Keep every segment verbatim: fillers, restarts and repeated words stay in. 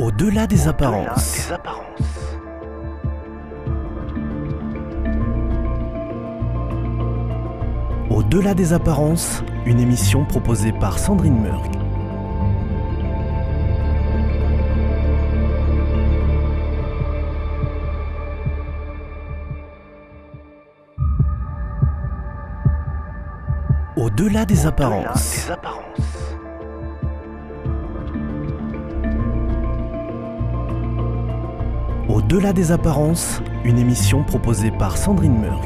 Au-delà des apparences. Des apparences. Au-delà des apparences, une émission proposée par Sandrine Murg. Au-delà des apparences. Des apparences. Au-delà des apparences, une émission proposée par Sandrine Murg.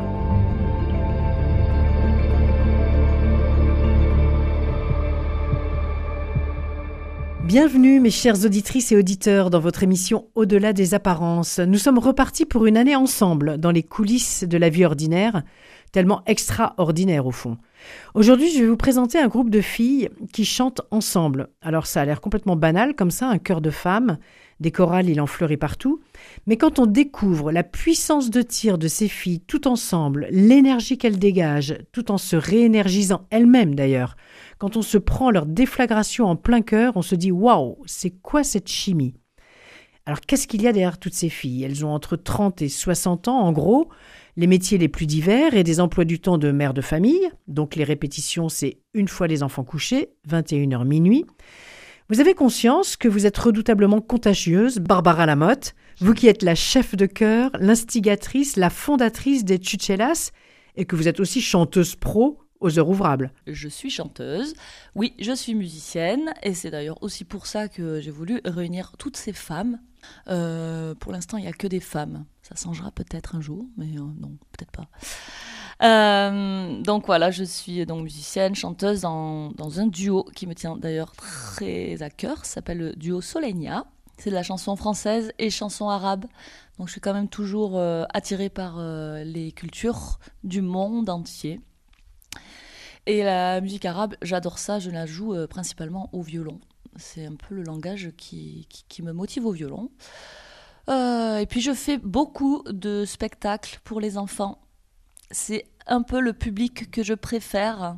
Bienvenue mes chères auditrices et auditeurs dans votre émission Au-delà des apparences. Nous sommes repartis pour une année ensemble dans les coulisses de la vie ordinaire, tellement extraordinaire au fond. Aujourd'hui, je vais vous présenter un groupe de filles qui chantent ensemble. Alors ça a l'air complètement banal comme ça, un chœur de femmes, des chorales il en fleurit partout. Mais quand on découvre la puissance de tir de ces filles tout ensemble, l'énergie qu'elles dégagent, tout en se réénergisant elles-mêmes d'ailleurs, quand on se prend leur déflagration en plein cœur, on se dit « Waouh, c'est quoi cette chimie ?» Alors qu'est-ce qu'il y a derrière toutes ces filles ? Elles ont entre trente et soixante ans en gros, les métiers les plus divers et des emplois du temps de mère de famille. Donc les répétitions, c'est une fois les enfants couchés, vingt et une heures minuit. Vous avez conscience que vous êtes redoutablement contagieuse, Barbara Lamotte, vous qui êtes la chef de chœur, l'instigatrice, la fondatrice des Chuchelas, et que vous êtes aussi chanteuse pro aux heures ouvrables. Je suis chanteuse, oui, je suis musicienne, et c'est d'ailleurs aussi pour ça que j'ai voulu réunir toutes ces femmes. Euh, pour l'instant, il n'y a que des femmes. Ça changera peut-être un jour, mais euh, non, peut-être pas. Euh, donc voilà, je suis donc musicienne, chanteuse dans, dans un duo qui me tient d'ailleurs très à cœur, ça s'appelle le duo Solenia. C'est de la chanson française et chanson arabe. Donc je suis quand même toujours euh, attirée par euh, les cultures du monde entier. Et la musique arabe, j'adore ça, je la joue euh, principalement au violon. C'est un peu le langage qui, qui, qui me motive au violon. Euh, et puis je fais beaucoup de spectacles pour les enfants. C'est un peu le public que je préfère.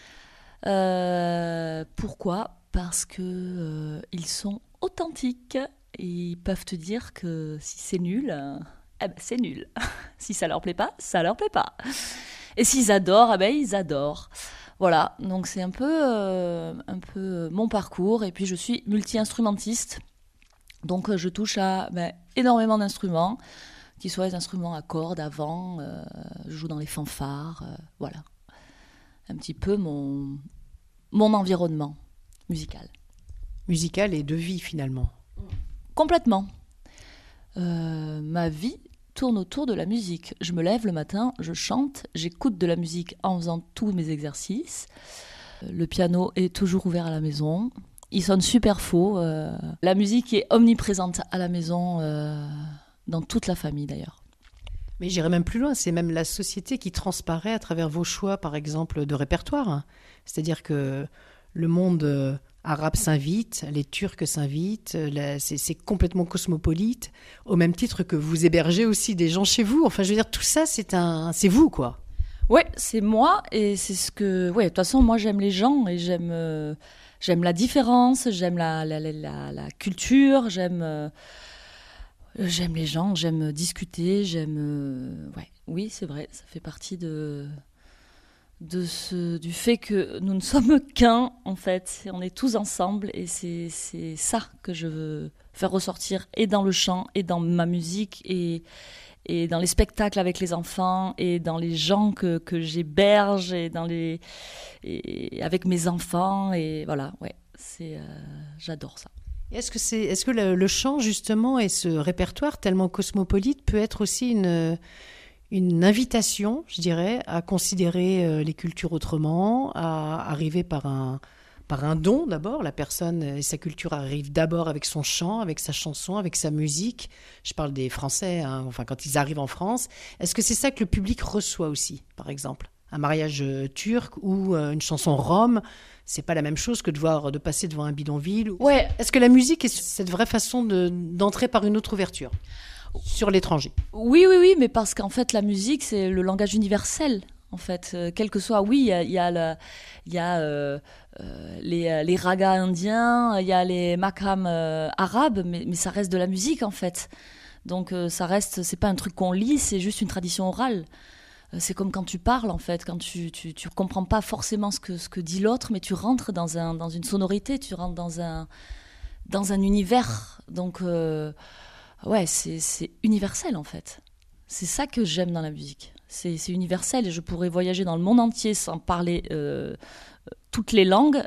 Euh, pourquoi ? Parce que euh, ils sont authentiques. Ils peuvent te dire que si c'est nul, euh, eh ben c'est nul. Si ça leur plaît pas, ça leur plaît pas. Et s'ils adorent, eh ben ils adorent. Voilà, donc c'est un peu, euh, un peu mon parcours. Et puis je suis multi-instrumentiste. Donc je touche à ben, énormément d'instruments, qu'ils soient des instruments à cordes, à vent, euh, je joue dans les fanfares, euh, voilà. Un petit peu mon, mon environnement musical. Musical et de vie finalement. Complètement. Euh, ma vie tourne autour de la musique. Je me lève le matin, je chante, j'écoute de la musique en faisant tous mes exercices. Le piano est toujours ouvert à la maison. Il sonne super faux. Euh, la musique est omniprésente à la maison, euh, dans toute la famille d'ailleurs. Mais j'irai même plus loin, c'est même la société qui transparaît à travers vos choix, par exemple, de répertoire. C'est-à-dire que le monde euh, arabe s'invite, les Turcs s'invitent, la, c'est, c'est complètement cosmopolite, au même titre que vous hébergez aussi des gens chez vous. Enfin, je veux dire, tout ça, c'est, un, c'est vous, quoi. Ouais, c'est moi, et c'est ce que... Ouais, de toute façon, moi, j'aime les gens, et j'aime... Euh... J'aime la différence, j'aime la, la, la, la culture, j'aime, euh, j'aime les gens, j'aime discuter, j'aime... Euh, ouais, oui, c'est vrai, ça fait partie de, de ce, du fait que nous ne sommes qu'un, en fait. On est tous ensemble et c'est, c'est ça que je veux faire ressortir, et dans le chant, et dans ma musique, et, et dans les spectacles avec les enfants, et dans les gens que, que j'héberge, et dans les... et avec mes enfants, et voilà, ouais, c'est, euh, j'adore ça. Est-ce que, c'est, est-ce que le, le chant, justement, et ce répertoire tellement cosmopolite peut être aussi une, une invitation, je dirais, à considérer les cultures autrement, à arriver par un, par un don d'abord. La personne et sa culture arrivent d'abord avec son chant, avec sa chanson, avec sa musique. Je parle des Français, hein, enfin, quand ils arrivent en France. Est-ce que c'est ça que le public reçoit aussi, par exemple ? Un mariage turc ou une chanson rome, c'est pas la même chose que de voir de passer devant un bidonville. Ouais. Est-ce que la musique est cette vraie façon de, d'entrer par une autre ouverture sur l'étranger ? Oui, oui, oui, mais parce qu'en fait, la musique, c'est le langage universel. en fait. Euh, quel que soit, oui, il y a, y a, le, y a euh, euh, les, les ragas indiens, il y a les makrams euh, arabes, mais, mais ça reste de la musique, en fait. Donc euh, ça reste, c'est pas un truc qu'on lit, c'est juste une tradition orale. Euh, c'est comme quand tu parles, en fait, quand tu, tu, tu comprends pas forcément ce que, ce que dit l'autre, mais tu rentres dans, un, dans une sonorité, tu rentres dans un, dans un univers. Donc, euh, ouais, c'est, c'est universel, en fait. C'est ça que j'aime dans la musique. C'est, c'est universel et je pourrais voyager dans le monde entier sans parler euh, toutes les langues.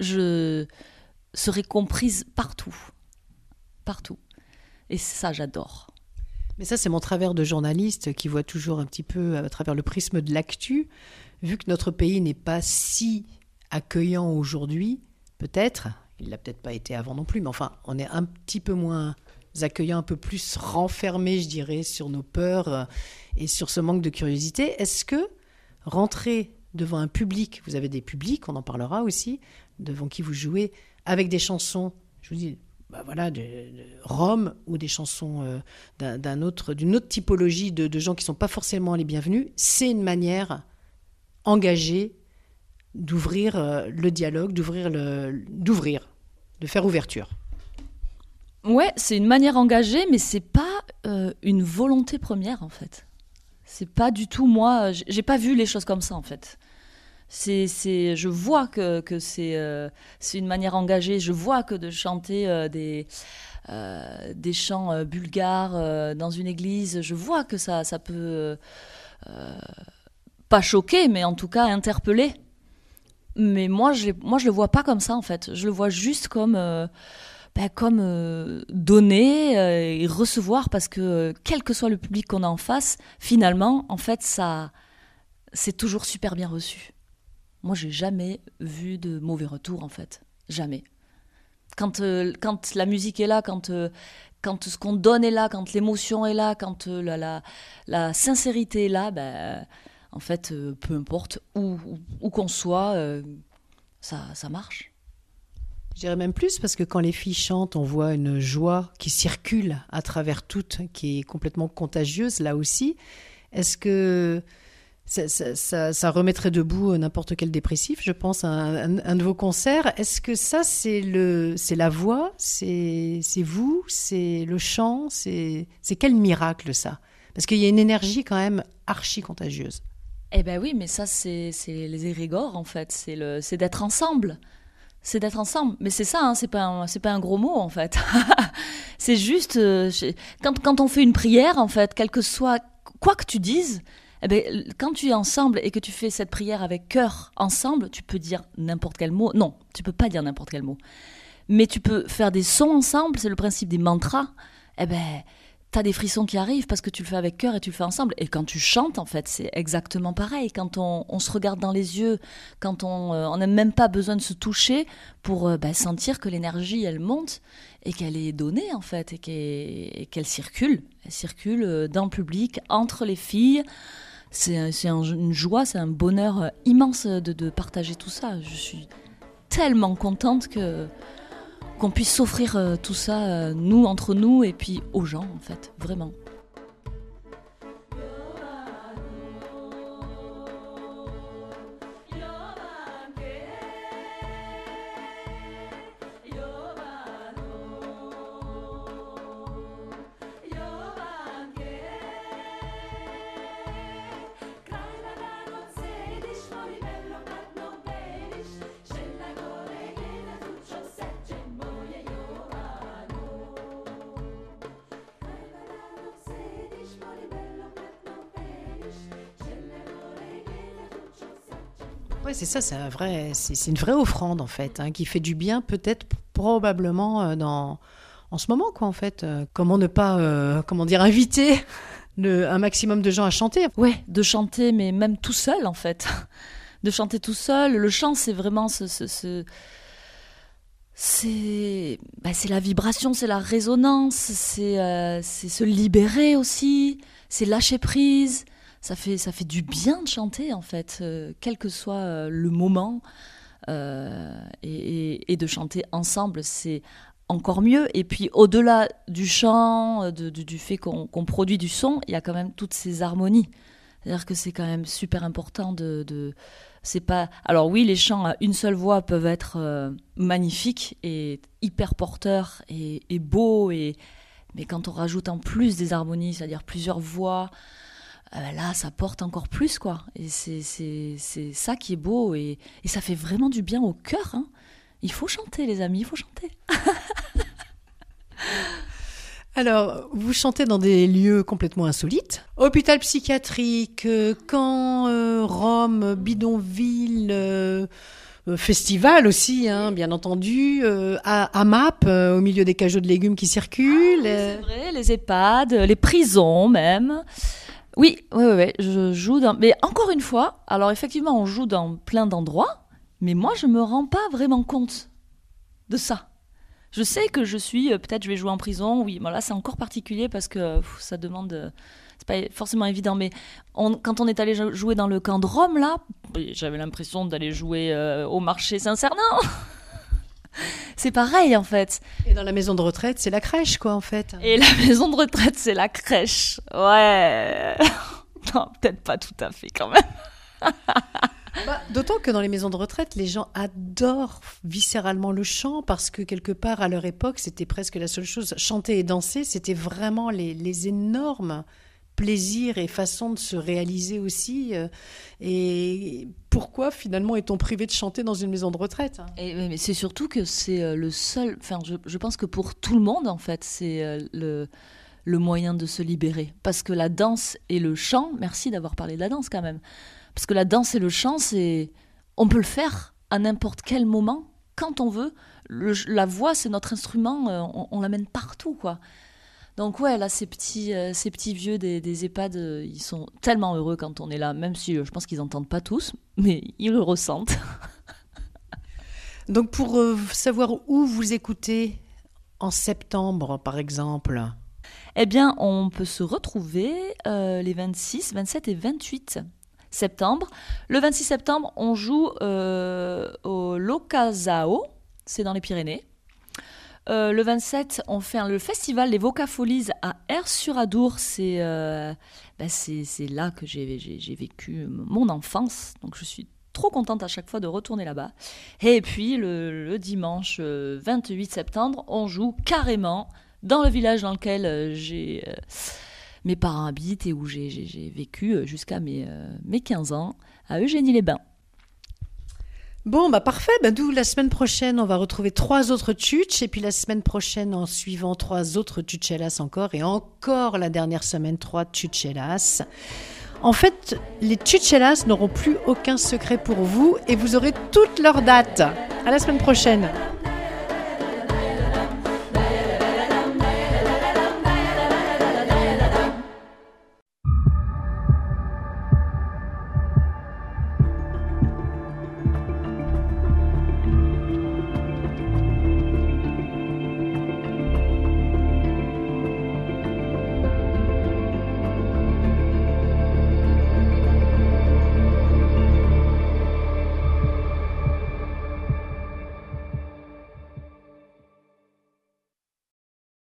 Je serais comprise partout. Partout. Et ça, j'adore. Mais ça, c'est mon travers de journaliste qui voit toujours un petit peu à travers le prisme de l'actu. Vu que notre pays n'est pas si accueillant aujourd'hui, peut-être, il l'a peut-être pas été avant non plus, mais enfin, on est un petit peu moins accueillant, un peu plus renfermé, je dirais, sur nos peurs et sur ce manque de curiosité. Est-ce que rentrer devant un public, vous avez des publics, on en parlera aussi, devant qui vous jouez, avec des chansons, je vous dis, bah voilà, de, de Rome ou des chansons euh, d'un, d'un autre, d'une autre typologie de, de gens qui ne sont pas forcément les bienvenus, c'est une manière engagée d'ouvrir euh, le dialogue, d'ouvrir, le, d'ouvrir, de faire ouverture. Ouais, c'est une manière engagée, mais c'est pas euh, une volonté première, en fait. C'est pas du tout moi. J'ai pas vu les choses comme ça, en fait. C'est, c'est, je vois que, que c'est, euh, c'est une manière engagée. Je vois que de chanter euh, des, euh, des chants euh, bulgares euh, dans une église, je vois que ça, ça peut euh, pas choquer, mais en tout cas interpeller. Mais moi, je, moi, je le vois pas comme ça, en fait. Je le vois juste comme euh, Ben, comme euh, donner euh, et recevoir, parce que euh, quel que soit le public qu'on a en face, finalement, en fait, ça, c'est toujours super bien reçu. Moi, j'ai jamais vu de mauvais retours, en fait. Jamais. Quand, euh, quand la musique est là, quand, euh, quand ce qu'on donne est là, quand l'émotion est là, quand euh, la, la, la sincérité est là, ben, en fait, euh, peu importe où, où, où qu'on soit, euh, ça, ça marche. Je dirais même plus, parce que quand les filles chantent, on voit une joie qui circule à travers toutes, qui est complètement contagieuse, là aussi. Est-ce que ça, ça, ça, ça remettrait debout n'importe quel dépressif, je pense, à un, un de vos concerts? Est-ce que ça, c'est, le, c'est la voix, c'est, c'est vous, c'est le chant, c'est, c'est quel miracle, ça? Parce qu'il y a une énergie quand même archi-contagieuse. Eh ben oui, mais ça, c'est, c'est les égrégores, en fait. C'est, le, c'est d'être ensemble. C'est d'être ensemble. Mais c'est ça, hein, c'est pas un, c'est pas un gros mot, en fait. C'est juste... Euh, quand, quand on fait une prière, en fait, quel que soit... Quoi que tu dises, eh ben, quand tu es ensemble et que tu fais cette prière avec cœur ensemble, tu peux dire n'importe quel mot. Non, tu peux pas dire n'importe quel mot. Mais tu peux faire des sons ensemble, c'est le principe des mantras. Eh ben... T'as des frissons qui arrivent parce que tu le fais avec cœur et tu le fais ensemble. Et quand tu chantes, en fait, c'est exactement pareil. Quand on, on se regarde dans les yeux, quand on euh, n'a même pas besoin de se toucher pour euh, bah, sentir que l'énergie, elle monte et qu'elle est donnée, en fait, et qu'elle, et qu'elle circule. Elle circule euh, dans le public, entre les filles. C'est, c'est un, une joie, c'est un bonheur immense de, de partager tout ça. Je suis tellement contente que... qu'on puisse s'offrir euh, tout ça, euh, nous, entre nous, et puis aux gens, en fait, vraiment. Ouais, c'est ça, c'est, un vrai, c'est, c'est une vraie offrande, en fait, hein, qui fait du bien, peut-être, probablement, euh, dans, en ce moment, quoi, en fait. Euh, comment ne pas, euh, comment dire, inviter le, un maximum de gens à chanter. Ouais, de chanter, mais même tout seul, en fait. De chanter tout seul. Le chant, c'est vraiment ce... ce, ce... C'est, bah, c'est la vibration, c'est la résonance, c'est, euh, c'est se libérer aussi, c'est lâcher prise. Ça fait, ça fait du bien de chanter, en fait, euh, quel que soit euh, le moment. Euh, et, et, et de chanter ensemble, c'est encore mieux. Et puis, au-delà du chant, de, de, du fait qu'on, qu'on produit du son, il y a quand même toutes ces harmonies. C'est-à-dire que c'est quand même super important de, de... C'est pas... Alors oui, les chants à une seule voix peuvent être euh, magnifiques et hyper porteurs et, et beaux, et... mais quand on rajoute en plus des harmonies, c'est-à-dire plusieurs voix, euh, là, ça porte encore plus, quoi. Et c'est, c'est, c'est ça qui est beau, et, et ça fait vraiment du bien au cœur, hein. Il faut chanter, les amis, il faut chanter. Alors, vous chantez dans des lieux complètement insolites. Hôpital psychiatrique, euh, camp, euh, Rome, bidonville, euh, euh, festival aussi, hein, bien entendu, euh, à, à Map, euh, au milieu des cajots de légumes qui circulent. Ah, oui, c'est vrai, les EHPAD, les prisons même. Oui, oui, oui, oui, je joue dans... Mais encore une fois, alors effectivement, on joue dans plein d'endroits, mais moi, je me rends pas vraiment compte de ça. Je sais que je suis, euh, peut-être je vais jouer en prison, oui, mais là c'est encore particulier parce que pff, ça demande, euh, c'est pas forcément évident, mais on, quand on est allé jouer dans le camp de Rome, là, j'avais l'impression d'aller jouer euh, au marché Saint-Cernin. C'est pareil en fait. Et dans la maison de retraite, c'est la crèche, quoi, en fait. Et la maison de retraite, c'est la crèche. Ouais. Non, peut-être pas tout à fait quand même. Bah, d'autant que dans les maisons de retraite, les gens adorent viscéralement le chant parce que quelque part, à leur époque, c'était presque la seule chose. Chanter et danser, c'était vraiment les, les énormes plaisirs et façons de se réaliser aussi. Et pourquoi finalement est-on privé de chanter dans une maison de retraite ? Et, mais c'est surtout que c'est le seul... Enfin, je, je pense que pour tout le monde, en fait, c'est le... le moyen de se libérer. Parce que la danse et le chant... Merci d'avoir parlé de la danse quand même. Parce que la danse et le chant, c'est... on peut le faire à n'importe quel moment, quand on veut. Le, la voix, c'est notre instrument, euh, on, on l'amène partout, quoi. Donc ouais, là, ces petits, euh, ces petits vieux des, des EHPAD, euh, ils sont tellement heureux quand on est là, même si euh, je pense qu'ils n'entendent pas tous, mais ils le ressentent. Donc pour euh, savoir où vous écoutez en septembre, par exemple... Eh bien, on peut se retrouver euh, les vingt-six, vingt-sept et vingt-huit septembre. Le vingt-six septembre, on joue euh, au Locasao, c'est dans les Pyrénées. Euh, le vingt-sept, on fait un, le festival des Vocafolies à Aire-sur-Adour. C'est, euh, ben c'est, c'est là que j'ai, j'ai, j'ai vécu mon enfance. Donc je suis trop contente à chaque fois de retourner là-bas. Et puis le, le dimanche vingt-huit septembre, on joue carrément dans le village dans lequel j'ai... Euh, mes parents habitent et où j'ai, j'ai, j'ai vécu jusqu'à mes, euh, mes quinze ans, à Eugénie-les-Bains. Bon, bah parfait. Bah, d'où la semaine prochaine, on va retrouver trois autres tchutches. Et puis la semaine prochaine, en suivant trois autres tchutchelas encore. Et encore la dernière semaine, trois tchutchelas. En fait, les tchutchelas n'auront plus aucun secret pour vous. Et vous aurez toutes leurs dates. À la semaine prochaine.